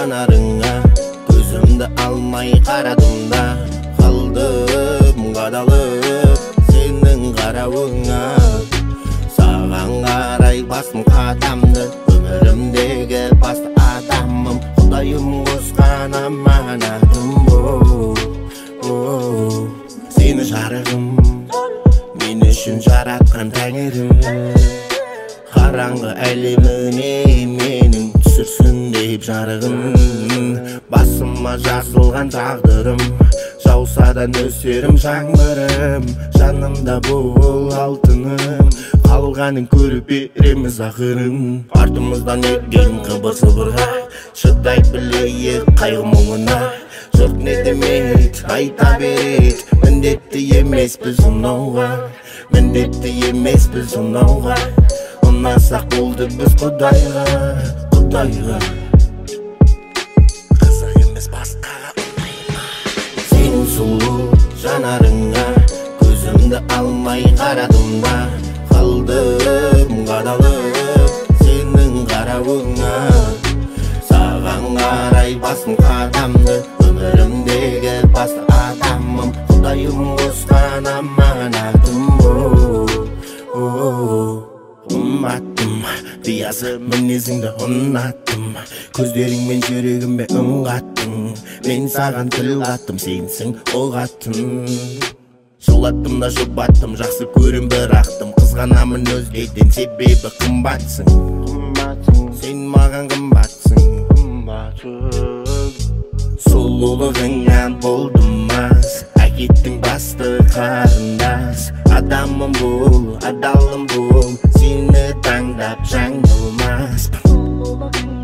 жанарыңа көзімді алмай қарадым да қалдым қадалып сенің қарауыңа. Саған қарай бастым қадамды, өмірімдегі басты адамым, Құдайым қосқан аманатым. Сені жарығым, мен үшін жаратқан тәңірім, қараңғы әлеміне менің түсірсін деп жарығын. Басыма жазылған тағдырым, жауса да нөсерім жаңбырым, жанымда бол алтыным, қалғанын көріп береміз ақырын. Артымыздан өткен қыбыр-сыбырға шыдай білейік қайғы мұңына. Жұрт не демейді, айта берейік, міндетті емеспіз ұнауға, міндетті емеспіз ұнауға. Ұнасақ болды біз Құдайға, Құдайға. Қызық емес басқаға ұнайма. Сенің сұлу жанарыңа көзімді алмай қарадым да қалдым қадалып сенің қарауыңа. Саған қарай басым қадамды, өмірімдегі басты адамым, Құдайым қосқан аманатым. Ұнаттым, биязы мінезіңді ұнаттым, көздеріңмен жүрегіме үн қаттың. Мен саған тіл қаттым, сенсің ол қаттың. Жылаттым да жұбаттым, жақсы көрім бірақтым, қызғанамын өзгеден себебі қымбатсың. Сен маған қымбатсың, сұлулығыңнан болдым мас, әкеттің басты қарындас. Адамым бол, адалым бол, сені таңдап жаңылмаспын.